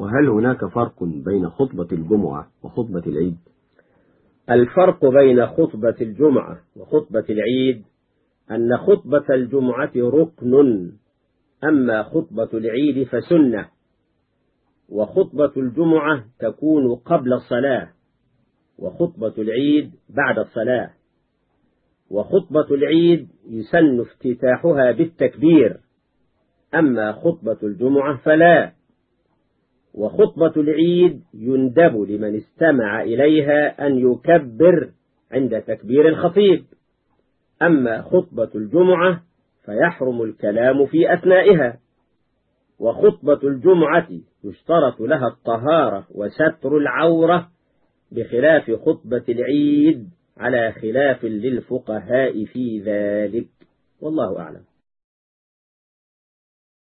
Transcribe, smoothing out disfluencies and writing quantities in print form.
وهل هناك فرق بين خطبة الجمعة وخطبة العيد؟ الفرق بين خطبة الجمعة وخطبة العيد أن خطبة الجمعة ركن، أما خطبة العيد فسنة. وخطبة الجمعة تكون قبل الصلاة، وخطبة العيد بعد الصلاة. وخطبة العيد يسن افتتاحها بالتكبير، أما خطبة الجمعة فلا. وخطبة العيد يندب لمن استمع إليها أن يكبر عند تكبير الخطيب، أما خطبة الجمعة فيحرم الكلام في أثنائها. وخطبة الجمعة يشترط لها الطهارة وستر العورة، بخلاف خطبة العيد على خلاف للفقهاء في ذلك، والله أعلم.